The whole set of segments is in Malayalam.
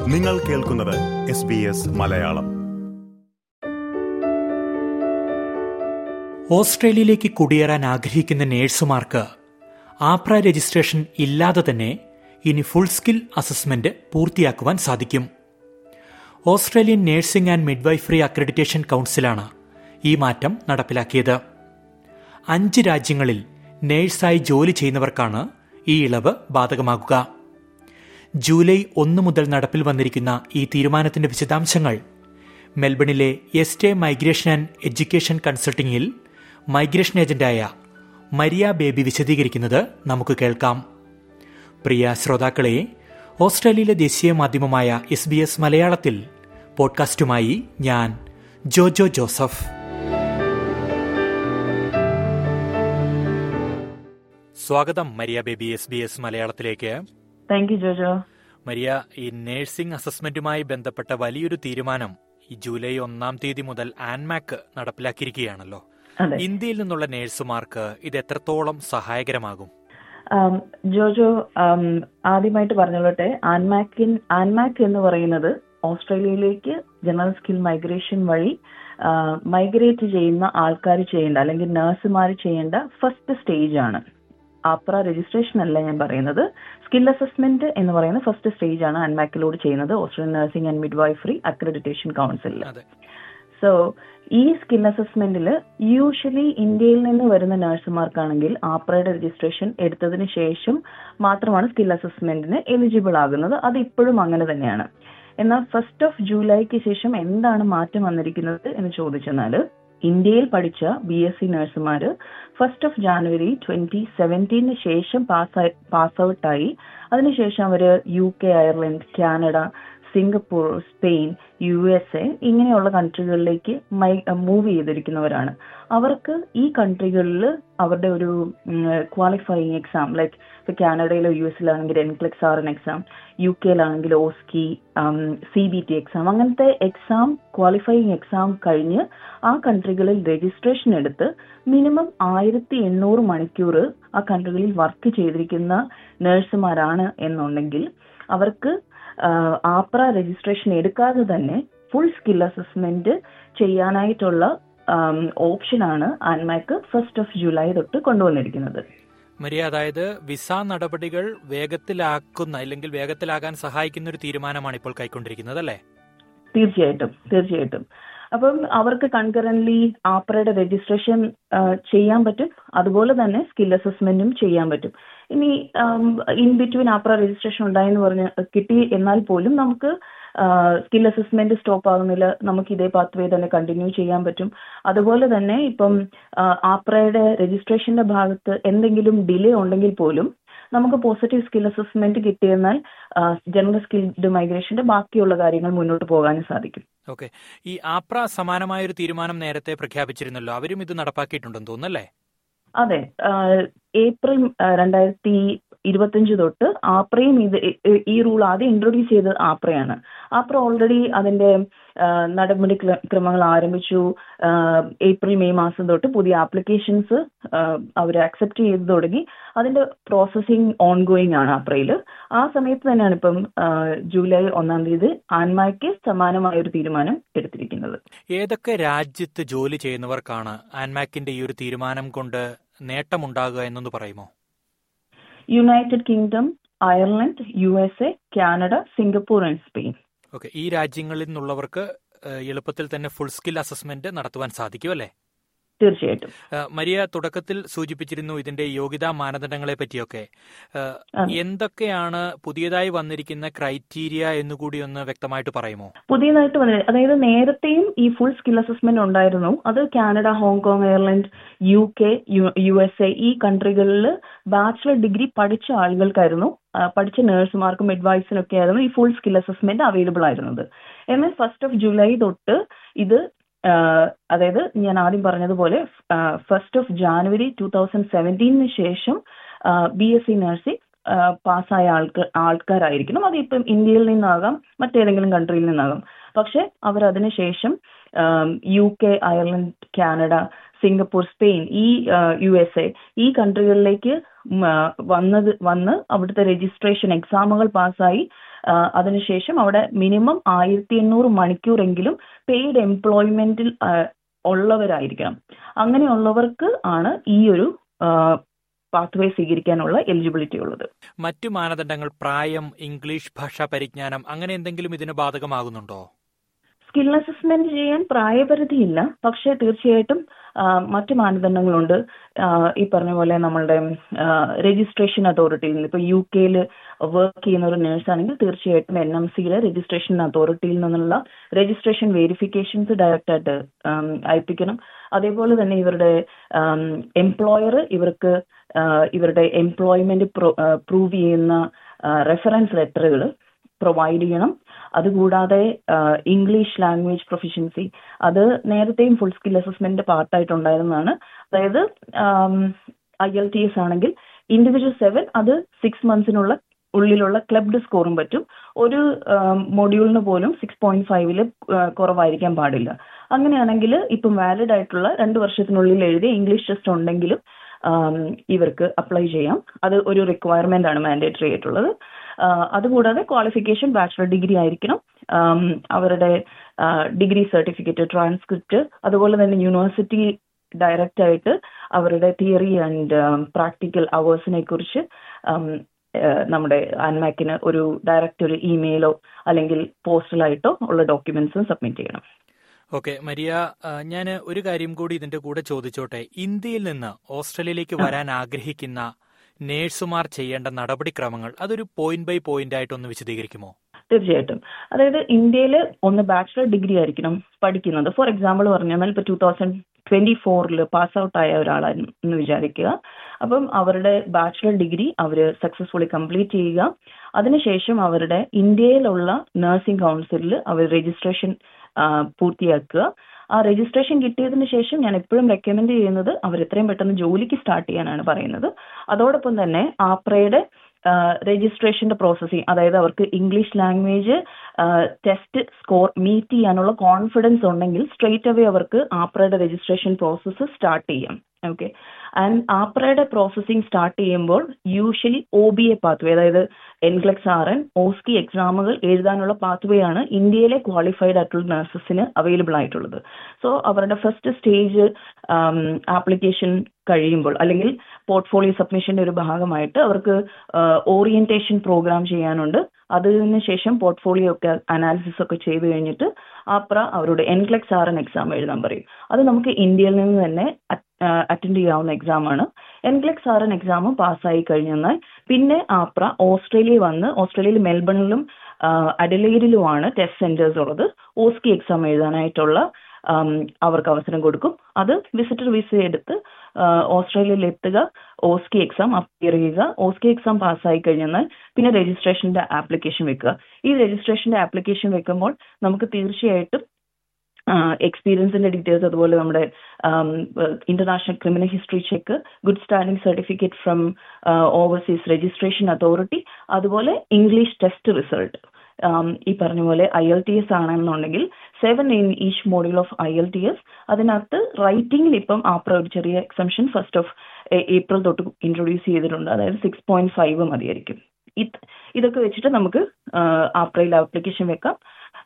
നിങ്ങൾ കേൾക്കുന്നത് SBS മലയാളം. ഓസ്ട്രേലിയയിലേക്ക് കുടിയേറാൻ ആഗ്രഹിക്കുന്ന നേഴ്സുമാർക്ക് ആപ്ര രജിസ്ട്രേഷൻ ഇല്ലാതെ തന്നെ ഇനി ഫുൾ സ്കിൽ അസസ്മെന്റ് പൂർത്തിയാക്കുവാൻ സാധിക്കും. Australian Nursing and Midwifery Accreditation കൗൺസിലാണ് ഈ മാറ്റം നടപ്പിലാക്കിയത്. 5 രാജ്യങ്ങളിൽ നേഴ്സായി ജോലി ചെയ്യുന്നവർക്കാണ് ഈ ഇളവ് ബാധകമാകുക. ജൂലൈ 1 മുതൽ നടപ്പിൽ വന്നിരിക്കുന്ന ഈ തീരുമാനത്തിന്റെ വിശദാംശങ്ങൾ മെൽബണിലെ എസ്റ്റേ മൈഗ്രേഷൻ ആൻഡ് എഡ്യൂക്കേഷൻ കൺസൾട്ടിംഗിൽ മൈഗ്രേഷൻ ഏജന്റായ മരിയ ബേബി വിശദീകരിക്കുന്നത് നമുക്ക് കേൾക്കാം. പ്രിയ ശ്രോതാക്കളെ, ഓസ്ട്രേലിയയിലെ ദേശീയ മാധ്യമമായ SBS മലയാളത്തിൽ പോഡ്കാസ്റ്റുമായി ഞാൻ ജോജോ ജോസഫ്. സ്വാഗതം മരിയ ബേബി SBS മലയാളത്തിലേക്ക്. Thank you Jojo. മരിയ, ഈ നഴ്സിംഗ് അസസ്മെന്റുമായി ബന്ധപ്പെട്ട വലിയൊരു തീരുമാനം ഈ ജൂലൈ 1 മുതൽ ആൻമാക് നടപ്പിലാക്കിയിരിക്കുകയാണല്ലോ. ഇന്ത്യയിൽ നിന്നുള്ള നഴ്സുമാർക്ക് ഇത് എത്രത്തോളം സഹായകരമാകും? ജോജോ, ആദ്യമായിട്ട് പറഞ്ഞോട്ടെ, ആൻമാക് എന്ന് പറയുന്നത് ഓസ്ട്രേലിയയിലേക്ക് ജനറൽ സ്കിൽ മൈഗ്രേഷൻ വഴി മൈഗ്രേറ്റ് ചെയ്യുന്ന ആൾക്കാർ ചെയ്യേണ്ട, അല്ലെങ്കിൽ നഴ്സുമാർ ചെയ്യേണ്ട ഫസ്റ്റ് സ്റ്റേജ് ആണ്. ആപ്ര രജിസ്ട്രേഷൻ അല്ല ഞാൻ പറയുന്നത്. സ്കിൽ അസസ്മെന്റ് എന്ന് പറയുന്ന ഫസ്റ്റ് സ്റ്റേജ് ആണ് ആൻമാക്കിലൂടെ ചെയ്യുന്നത്, Australian Nursing and Midwifery Accreditation കൗൺസിലിൽ. സോ ഈ സ്കിൽ അസസ്മെന്റിൽ യൂഷ്വലി ഇന്ത്യയിൽ നിന്ന് വരുന്ന നഴ്സുമാർക്കാണെങ്കിൽ ആപ്രയുടെ രജിസ്ട്രേഷൻ എടുത്തതിന് ശേഷം മാത്രമാണ് സ്കിൽ അസസ്മെന്റിന് എലിജിബിൾ ആകുന്നത്. അത് ഇപ്പോഴും അങ്ങനെ തന്നെയാണ്. എന്നാൽ 1 ജൂലൈക്ക് ശേഷം എന്താണ് മാറ്റം വന്നിരിക്കുന്നത് എന്ന് ചോദിച്ചെന്നാൽ, ഇന്ത്യയിൽ പഠിച്ച BSc നഴ്സുമാര് 1 ജാനുവരി 2017 ശേഷം പാസ് ഔട്ടായി അതിനുശേഷം അവര് UK, Ireland, Canada, Singapore, Spain, USA ഇങ്ങനെയുള്ള കൺട്രികളിലേക്ക് മൂവ് ചെയ്തിരിക്കുന്നവരാണ്. അവർക്ക് ഈ കൺട്രികളിൽ അവരുടെ ഒരു ക്വാളിഫയിങ് എക്സാം, ലൈക്ക് ഇപ്പോൾ കാനഡയിലോ US-ലാണെങ്കിൽ NCLEX-RN എക്സാം, UK-ലാണെങ്കിൽ OSCE, CBT എക്സാം, അങ്ങനത്തെ എക്സാം, ക്വാളിഫയിങ് എക്സാം കഴിഞ്ഞ് ആ കൺട്രികളിൽ രജിസ്ട്രേഷൻ എടുത്ത് മിനിമം 1800 മണിക്കൂർ ആ കൺട്രികളിൽ വർക്ക് ചെയ്തിരിക്കുന്ന നഴ്സുമാരാണ് എന്നുണ്ടെങ്കിൽ അവർക്ക് ആപ്ര രജിസ്ട്രേഷൻ എടുക്കാതെ തന്നെ ഫുൾ സ്കിൽ അസസ്മെന്റ് ചെയ്യാനായിട്ടുള്ള ഓപ്ഷനാണ് ആൻമാക് 1 ജൂലൈ തൊട്ട് കൊണ്ടുവന്നിരിക്കുന്നത്. മരിയ, അതായത് വിസ നടപടികൾ വേഗത്തിലാക്കുന്ന, അല്ലെങ്കിൽ വേഗത്തിലാകാൻ സഹായിക്കുന്ന ഒരു തീരുമാനമാണ് ഇപ്പോൾ കൈക്കൊണ്ടിരിക്കുന്നത്, അല്ലേ? തീർച്ചയായിട്ടും. അപ്പം അവർക്ക് കൺകറന്റ്ലി ആപ്രയുടെ രജിസ്ട്രേഷൻ ചെയ്യാൻ പറ്റും, അതുപോലെ തന്നെ സ്കിൽ അസസ്മെന്റും ചെയ്യാൻ പറ്റും. ഇനി ഇൻ ബിറ്റ്വീൻ ആപ്ര രജിസ്ട്രേഷൻ ഉണ്ടായെന്ന് പറഞ്ഞ് കിട്ടി എന്നാൽ പോലും നമുക്ക് സ്കിൽ അസസ്മെന്റ് സ്റ്റോപ്പ് ആകുന്നില്ല, നമുക്ക് ഇതേ പാത്വേ തന്നെ കണ്ടിന്യൂ ചെയ്യാൻ പറ്റും. അതുപോലെ തന്നെ ഇപ്പം ആപ്രയുടെ രജിസ്ട്രേഷന്റെ ഭാഗത്ത് എന്തെങ്കിലും ഡിലേ ഉണ്ടെങ്കിൽ പോലും നമുക്ക് പോസിറ്റീവ് സ്കിൽ അസസ്മെന്റ് കിട്ടിയെന്നാൽ ജനറൽ സ്കിൽഡ് മൈഗ്രേഷന്റെ ബാക്കിയുള്ള കാര്യങ്ങൾ മുന്നോട്ട് പോകാനും സാധിക്കും. ഓക്കെ, ഈ ആപ്ര സമാനമായ ഒരു തീരുമാനം നേരത്തെ പ്രഖ്യാപിച്ചിരുന്നല്ലോ, അവരും ഇത് നടപ്പാക്കിയിട്ടുണ്ടെന്ന് തോന്നുന്നല്ലേ? അതെ, ഏപ്രിൽ 2025 തൊട്ട് ആപ്രയും ഈ റൂൾ ആദ്യം ഇൻട്രൊഡ്യൂസ് ചെയ്തത് ആപ്രയാണ്. ആപ്ര ഓൾറെഡി അതിന്റെ നടപടി ക്രമങ്ങൾ ആരംഭിച്ചു. ഏപ്രിൽ മെയ് മാസം തൊട്ട് പുതിയ ആപ്ലിക്കേഷൻസ് അവർ അക്സെപ്റ്റ് ചെയ്ത് തുടങ്ങി. അതിന്റെ പ്രോസസ്സിംഗ് ഓൺഗോയിങ് ആണ് ആപ്രയിൽ. ആ സമയത്ത് തന്നെയാണ് ഇപ്പം ജൂലൈ 1 ആൻമാക്ക് സമാനമായ ഒരു തീരുമാനം എടുത്തിരിക്കുന്നത്. ഏതൊക്കെ രാജ്യത്ത് ജോലി ചെയ്യുന്നവർക്കാണ് ആൻമാക്കിന്റെ ഈ ഒരു തീരുമാനം കൊണ്ട് നേട്ടമുണ്ടാകുക എന്നൊന്ന് പറയുമോ? United Kingdom, Ireland, USA, Canada, Singapore and Spain. Okay, ഈ രാജ്യങ്ങളിൽ നിന്നുള്ളവർക്ക് എളുപ്പത്തിൽ തന്നെ ഫുൾ സ്കിൽ അസസ്മെന്റ് നടത്തുവാൻ സാധിക്കും, അല്ലേ? തീർച്ചയായിട്ടും. മരിയ തുടക്കത്തിൽ സൂചിപ്പിച്ചിരുന്നു ഇതിന്റെ യോഗ്യതാ മാനദണ്ഡങ്ങളെ പറ്റിയൊക്കെ. എന്തൊക്കെയാണ് പുതിയതായി വന്നിരിക്കുന്ന ക്രൈറ്റീരിയ എന്നുകൂടി ഒന്ന് വ്യക്തമായിട്ട് പറയുമോ? പുതിയതായിട്ട് അതായത് നേരത്തെയും ഈ ഫുൾ സ്കിൽ അസസ്മെന്റ് ഉണ്ടായിരുന്നു. അത് Canada, Hong Kong, Ireland, UK, USA ഈ കൺട്രികളിൽ ബാച്ചിലർ ഡിഗ്രി പഠിച്ച ആളുകൾക്കായിരുന്നു, പഠിച്ച നഴ്സുമാർക്കും മിഡ്വൈഫ്സിനൊക്കെ ആയിരുന്നു ഈ ഫുൾ സ്കിൽ അസസ്മെന്റ് അവൈലബിൾ ആയിരുന്നത്. എന്നാൽ 1 ജൂലൈ തൊട്ട് ഇത്, അതായത് ഞാൻ ആദ്യം പറഞ്ഞതുപോലെ 1 ജാനുവരി 2017 ശേഷം BSc നഴ്സിംഗ് പാസ്സായ ആൾക്കാരായിരിക്കണം. അതിപ്പം ഇന്ത്യയിൽ നിന്നാകാം, മറ്റേതെങ്കിലും കൺട്രിയിൽ നിന്നാകാം. പക്ഷെ അവർ അതിനുശേഷം UK, Ireland, Canada, Singapore, Spain, ഈ USA ഈ കൺട്രികളിലേക്ക് വന്ന് അവിടുത്തെ രജിസ്ട്രേഷൻ എക്സാമുകൾ പാസ്സായി അതിനുശേഷം അവിടെ മിനിമം 1800 മണിക്കൂറെങ്കിലും പെയ്ഡ് എംപ്ലോയ്മെന്റിൽ ഉള്ളവരായിരിക്കണം. അങ്ങനെയുള്ളവർക്ക് ആണ് ഈ ഒരു പാത്വേ സ്വീകരിക്കാനുള്ള എലിജിബിലിറ്റി ഉള്ളത്. മറ്റു മാനദണ്ഡങ്ങൾ, പ്രായം, ഇംഗ്ലീഷ് ഭാഷാ പരിജ്ഞാനം, അങ്ങനെ എന്തെങ്കിലും ഇതിന് ബാധകമാകുന്നുണ്ടോ? സ്കിൽ അസസ്മെന്റ് ചെയ്യാൻ പ്രായപരിധിയില്ല, പക്ഷേ തീർച്ചയായിട്ടും മറ്റ് മാനദണ്ഡങ്ങളുണ്ട്. ഈ പറഞ്ഞ പോലെ നമ്മളുടെ രജിസ്ട്രേഷൻ അതോറിറ്റിയിൽ നിന്ന്, ഇപ്പോൾ UK വർക്ക് ചെയ്യുന്ന ഒരു നേഴ്സാണെങ്കിൽ തീർച്ചയായിട്ടും NMCയിലെ രജിസ്ട്രേഷൻ അതോറിറ്റിയിൽ നിന്നുള്ള രജിസ്ട്രേഷൻ വെരിഫിക്കേഷൻസ് ഡയറക്റ്റായിട്ട് അയപ്പിക്കണം. അതേപോലെ തന്നെ ഇവരുടെ എംപ്ലോയർ ഇവർക്ക് ഇവരുടെ എംപ്ലോയ്മെന്റ് പ്രൂവ് ചെയ്യുന്ന റെഫറൻസ് ലെറ്ററുകൾ പ്രൊവൈഡ് ചെയ്യണം. അതുകൂടാതെ ഇംഗ്ലീഷ് ലാംഗ്വേജ് പ്രൊഫിഷ്യൻസി, അത് നേരത്തെയും ഫുൾ സ്കിൽ അസസ്മെന്റിന്റെ പാർട്ടായിട്ടുണ്ടായിരുന്നതാണ്. അതായത് IELTS ആണെങ്കിൽ ഇൻഡിവിജ്വൽ 7, അത് 6 മന്ത്സിനുള്ള ഉള്ളിലുള്ള ക്ലബ്ഡ് സ്കോറും പറ്റും. ഒരു മൊഡ്യൂളിന് പോലും 6.5 കുറവായിരിക്കാൻ പാടില്ല. അങ്ങനെയാണെങ്കിൽ ഇപ്പം വാലിഡ് ആയിട്ടുള്ള 2 വർഷത്തിനുള്ളിൽ എഴുതിയ ഇംഗ്ലീഷ് ടെസ്റ്റ് ഉണ്ടെങ്കിലും ഇവർക്ക് അപ്ലൈ ചെയ്യാം. അത് ഒരു റിക്വയർമെന്റ് ആണ്, മാൻഡേറ്ററി ആയിട്ടുള്ളത്. അതുകൂടാതെ ക്വാളിഫിക്കേഷൻ ബാച്ചിലർ ഡിഗ്രി ആയിരിക്കണം. അവരുടെ ഡിഗ്രി സർട്ടിഫിക്കറ്റ്, ട്രാൻസ്ക്രിപ്റ്റ്, അതുപോലെ തന്നെ യൂണിവേഴ്സിറ്റി ഡയറക്റ്റ് ആയിട്ട് അവരുടെ തിയറി ആൻഡ് പ്രാക്ടിക്കൽ അവേഴ്സിനെ കുറിച്ച് നമ്മുടെ ആൻമാക്കിന് ഒരു ഡയറക്റ്റ് ഒരു ഇമെയിലോ അല്ലെങ്കിൽ പോസ്റ്റലായിട്ടോ ഉള്ള ഡോക്യുമെന്റ്സും സബ്മിറ്റ് ചെയ്യണം. ഓക്കെ മരിയ, ഞാൻ ഒരു കാര്യം കൂടി ഇതിന്റെ കൂടെ ചോദിച്ചോട്ടെ. ഇന്ത്യയിൽ നിന്ന് ഓസ്ട്രേലിയയിലേക്ക് വരാൻ ആഗ്രഹിക്കുന്ന നേഴ്സുമാർ ചെയ്യേണ്ട നടപടിക്രമങ്ങൾ അതൊരു പോയിന്റ് ബൈ പോയിന്റ് ആയിട്ടൊന്ന് വിശദീകരിക്കുമോ? തീർച്ചയായിട്ടും. അതായത് ഇന്ത്യയിൽ ഒന്ന് ബാച്ചിലർ ഡിഗ്രി ആയിരിക്കണം പഠിക്കുന്നത്. ഫോർ എക്സാമ്പിൾ പറഞ്ഞാൽ ഇപ്പോൾ 2024 പാസ് ഔട്ട് ആയ ഒരാളെന്ന് വിചാരിക്കുക. അപ്പം അവരുടെ ബാച്ചിലർ ഡിഗ്രി അവർ സക്സസ്ഫുള്ളി കംപ്ലീറ്റ് ചെയ്യുക. അതിനുശേഷം അവരുടെ ഇന്ത്യയിലുള്ള നഴ്സിംഗ് കൗൺസിലിൽ അവർ രജിസ്ട്രേഷൻ പൂർത്തിയാക്കുക. ആ രജിസ്ട്രേഷൻ കിട്ടിയതിന് ശേഷം ഞാൻ എപ്പോഴും റെക്കമെൻഡ് ചെയ്യുന്നത് അവർ എത്രയും പെട്ടെന്ന് ജോലിക്ക് സ്റ്റാർട്ട് ചെയ്യാനാണ് പറയുന്നത്. അതോടൊപ്പം തന്നെ ആപ്രയുടെ രജിസ്ട്രേഷന്റെ പ്രോസസ്സിംഗ്, അതായത് അവർക്ക് English language test score meet ചെയ്യാനുള്ള കോൺഫിഡൻസ് ഉണ്ടെങ്കിൽ സ്ട്രെയിറ്റ് അവേ അവർക്ക് ആപ്രയുടെ രജിസ്ട്രേഷൻ പ്രോസസ്സ് സ്റ്റാർട്ട് ചെയ്യാം. ഓക്കെ. ആൻഡ് ആപ്രയുടെ പ്രോസസ്സിംഗ് സ്റ്റാർട്ട് ചെയ്യുമ്പോൾ യൂഷ്വലി OBA പാത്വേ, അതായത് NCLEX RN, OSCE എക്സാമുകൾ എഴുതാനുള്ള പാത്വേ ആണ് ഇന്ത്യയിലെ ക്വാളിഫൈഡ് ആയിട്ടുള്ള നഴ്സസിന് അവൈലബിൾ ആയിട്ടുള്ളത്. സോ അവരുടെ ഫസ്റ്റ് സ്റ്റേജ് ആപ്ലിക്കേഷൻ കഴിയുമ്പോൾ അല്ലെങ്കിൽ പോർട്ട്ഫോളിയോ സബ്മിഷന്റെ ഒരു ഭാഗമായിട്ട് അവർക്ക് ഓറിയന്റേഷൻ പ്രോഗ്രാം ചെയ്യാനുണ്ട്. അതിനുശേഷം പോർട്ട്ഫോളിയോ ഒക്കെ അനാലിസിസ് ഒക്കെ ചെയ്ത് കഴിഞ്ഞിട്ട് ആപ്ര അവരുടെ NCLEX RN എക്സാം എഴുതാൻ പറയും. അത് നമുക്ക് ഇന്ത്യയിൽ നിന്ന് തന്നെ അറ്റൻഡ് ചെയ്യാവുന്ന എക്സാമാണ്. NCLEX RN എക്സാം പാസ്സായി കഴിഞ്ഞാൽ പിന്നെ ആപ്ര ഓസ്ട്രേലിയ വന്ന്, ഓസ്ട്രേലിയയിൽ മെൽബണിലും അഡലെയ്ഡിലുമാണ് ടെസ്റ്റ് സെന്റേഴ്സ് ഉള്ളത്. OSCE എക്സാം എഴുതാനായിട്ടുള്ള അവർക്ക് അവസരം കൊടുക്കും. അത് വിസിറ്റർ വിസ എടുത്ത് ഓസ്ട്രേലിയയിൽ എത്തുക, OSCE എക്സാം അപ്പിയർ ചെയ്യുക. OSCE എക്സാം പാസ്സായി കഴിഞ്ഞാൽ പിന്നെ രജിസ്ട്രേഷന്റെ ആപ്ലിക്കേഷൻ വെക്കുക. ഈ രജിസ്ട്രേഷന്റെ ആപ്ലിക്കേഷൻ വെക്കുമ്പോൾ നമുക്ക് തീർച്ചയായിട്ടും എക്സ്പീരിയൻസിന്റെ ഡീറ്റെയിൽസ്, അതുപോലെ നമ്മുടെ international criminal history check, good standing certificate from overseas registration authority, അതുപോലെ ഇംഗ്ലീഷ് ടെസ്റ്റ് റിസൾട്ട്. ഈ പറഞ്ഞ പോലെ IELTS ആണെന്നുണ്ടെങ്കിൽ 7 in each module of IELTS. അതിനകത്ത് റൈറ്റിംഗിൽ ഇപ്പം ആപ്ര ഒരു ചെറിയ എക്സംഷൻ 1st of April തൊട്ട് ഇൻട്രൊഡ്യൂസ് ചെയ്തിട്ടുണ്ട്. അതായത് 6.5 മതിയായിരിക്കും. ഇതൊക്കെ വെച്ചിട്ട് നമുക്ക് ആപ്രയിൽ ആപ്ലിക്കേഷൻ വെക്കാം.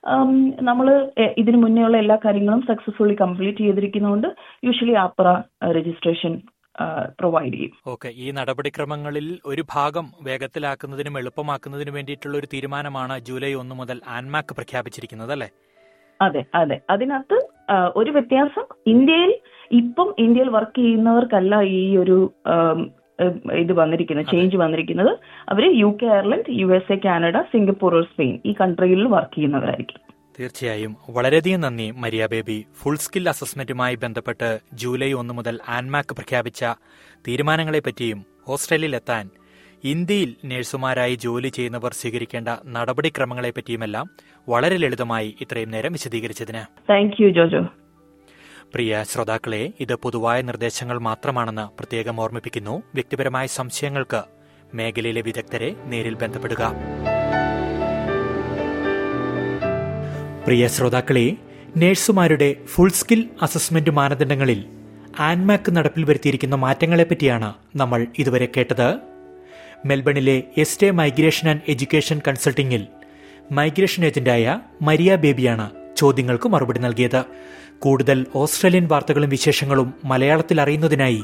നമ്മൾ ഇതിനു മുന്നേ ഉള്ള എല്ലാ കാര്യങ്ങളും സക്സസ്ഫുള്ളി കംപ്ലീറ്റ് ചെയ്തിരിക്കുന്നതുകൊണ്ട് യൂഷ്വലി ആപ്ര രജിസ്ട്രേഷൻ പ്രൊവൈഡ് ചെയ്യും. ഓക്കെ, ഈ നടപടിക്രമങ്ങളിൽ ഒരു ഭാഗം വേഗത്തിലാക്കുന്നതിനും എളുപ്പമാക്കുന്നതിനും വേണ്ടിയിട്ടുള്ള ഒരു തീരുമാനമാണ് ജൂലൈ 1 മുതൽ ആൻമാക്ക് പ്രഖ്യാപിച്ചിരിക്കുന്നത്, അല്ലേ? അതെ അതെ. അതിനകത്ത് ഒരു വ്യത്യാസം, ഇന്ത്യയിൽ വർക്ക് ചെയ്യുന്നവർക്കല്ല ഈ ഒരു ഇത് വന്നിരിക്കുന്നത്, ചേഞ്ച് വന്നിരിക്കുന്നത്. അവർ UK, Ireland, USA, Canada, Singapore, Spain ഈ കൺട്രികളിൽ വർക്ക് ചെയ്യുന്നവരായിരിക്കും. തീർച്ചയായും. വളരെയധികം നന്ദി മരിയ ബേബി. ഫുൾ സ്കിൽ അസസ്മെന്റുമായി ബന്ധപ്പെട്ട് ജൂലൈ 1 മുതൽ ആൻമാക്ക് പ്രഖ്യാപിച്ച തീരുമാനങ്ങളെപ്പറ്റിയും ഓസ്ട്രേലിയയിലെത്താൻ ഇന്ത്യയിൽ നഴ്സുമാരായി ജോലി ചെയ്യുന്നവർ സ്വീകരിക്കേണ്ട നടപടിക്രമങ്ങളെപ്പറ്റിയുമെല്ലാം വളരെ ലളിതമായി ഇത്രയും നേരം വിശദീകരിച്ചതിന് താങ്ക് യു ജോജോ. പ്രിയ ശ്രോതാക്കളെ, ഇത് പൊതുവായ നിർദ്ദേശങ്ങൾ മാത്രമാണെന്ന് പ്രത്യേകം ഓർമ്മിപ്പിക്കുന്നു. വ്യക്തിപരമായ സംശയങ്ങൾക്ക് മേഖലയിലെ വിദഗ്ധരെ നേരിൽ ബന്ധപ്പെടുക. പ്രിയ ശ്രോതാക്കളെ, നഴ്സുമാരുടെ ഫുൾ സ്കിൽ അസസ്മെന്റ് മാനദണ്ഡങ്ങളിൽ ആൻമാക്ക് നടപ്പിൽ വരുത്തിയിരിക്കുന്ന മാറ്റങ്ങളെപ്പറ്റിയാണ് നമ്മൾ ഇതുവരെ കേട്ടത്. മെൽബണിലെ എസ്റ്റേ മൈഗ്രേഷൻ ആൻഡ് എഡ്യൂക്കേഷൻ കൺസൾട്ടിംഗിൽ മൈഗ്രേഷൻ ഏജന്റായ മരിയ ബേബിയാണ് ചോദ്യങ്ങൾക്ക് മറുപടി നൽകിയത്. കൂടുതൽ ഓസ്ട്രേലിയൻ വാർത്തകളും വിശേഷങ്ങളും മലയാളത്തിൽ അറിയുന്നതിനായി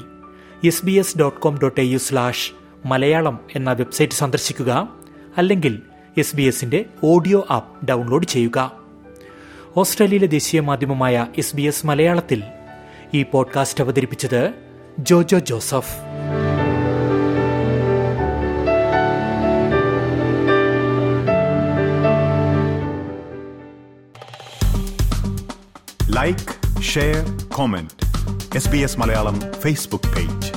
sbs.com.au/മലയാളം എന്ന വെബ്സൈറ്റ് സന്ദർശിക്കുക. അല്ലെങ്കിൽ SBS-ന്റെ ഓഡിയോ ആപ്പ് ഡൗൺലോഡ് ചെയ്യുക. ഓസ്ട്രേലിയയിലെ ദേശീയ മാധ്യമമായ SBS മലയാളത്തിൽ ഈ പോഡ്കാസ്റ്റ് അവതരിപ്പിച്ചത് Jojo Joseph. Like, share, comment. SBS Malayalam Facebook page.